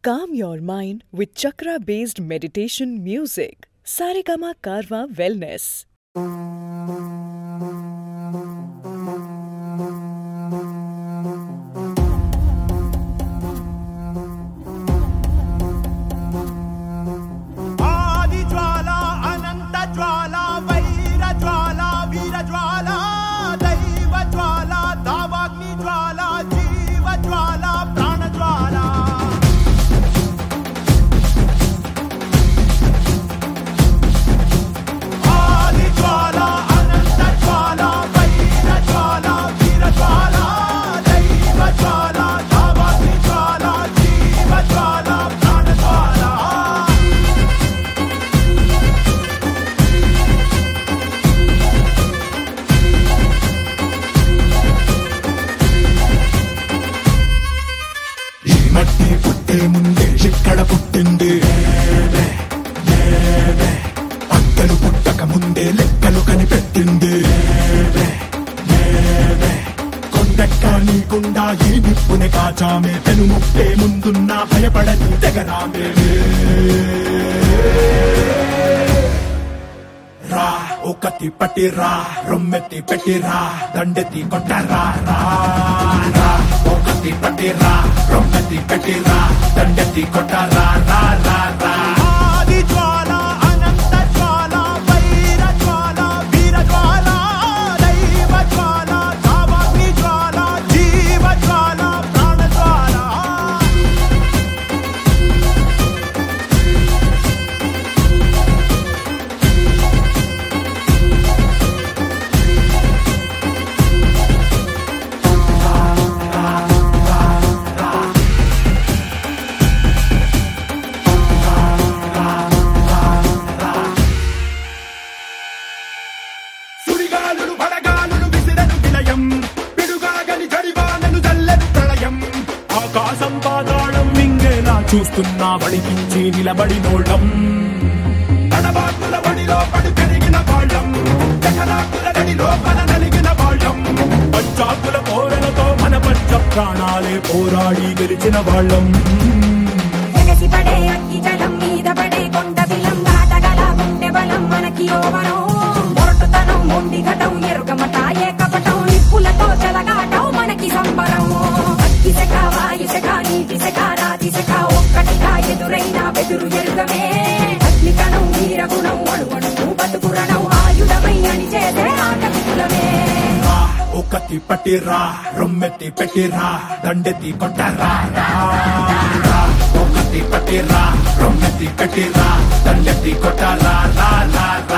Calm your mind with chakra-based meditation music. Saregama Karwa Wellness. ముందే ఇక్కడ పుట్టింది పక్కలు పుట్టక ముందే లెక్కలు కనిపెట్టింది కొండెక్క నీకుండా ఈ నిప్పుని కాచామే పెను ముప్పే ముందున్నా భయపడని తెగరామే రా ఒకటి పట్టిరా రొమ్మెత్తి పెట్టిరా దండెత్తి కొట్టరా రా ఒకటి పట్టిరా రొమ్మెత్తి పెట్టిరా దండెత్తి కొట్టరా రా రా రా ఆది జ్వాల అనంత జ్వాల వైర జ్వాల వీర జ్వాల దైవ జ్వాల కావాగ్ని జ్వాల జీవ జ్వాల ప్రాణ జ్వాల ఆకాశం పాతాళం మింగేలా చూస్తున్నా వడికించి నిలబడి నోళ్ళం తడబాకుల వడిలో పడి పెరిగిన వాళ్ళం జగనాకుల గడిలో మన నలిగిన వాళ్ళం పంచాకుల పోరలతో మన పంచ ప్రాణాలే పోరాడి గెలిచిన వాళ్ళం పడే అగ్గి జలం మీద పడే కొండ బిలం దాటగల గుండె బలం మనకి ఓవరం మొరటుతనం మొండి ఘటం ఎరుగమట ఏకపటం నిప్పులతో చెలగాటం మనకి సంబరం అగ్గిసెక వాయుసెక నీటిసెక రాతిసెక ఒక్కటిగా ఎదురైన బెదురు ఎరుగమే అగ్నికణం వీరగుణం అణువణువు బతుకురణం ఆయుధమై అని చేసే ఆటవికులమే ఒకటి పట్టిరా రొమ్మెత్తి పెట్టిరా దండెత్తి కొట్టరా ఒకటి పట్టిరా రొమ్మెత్తి పెట్టిరా దండెత్తి కొట్టరా రా రా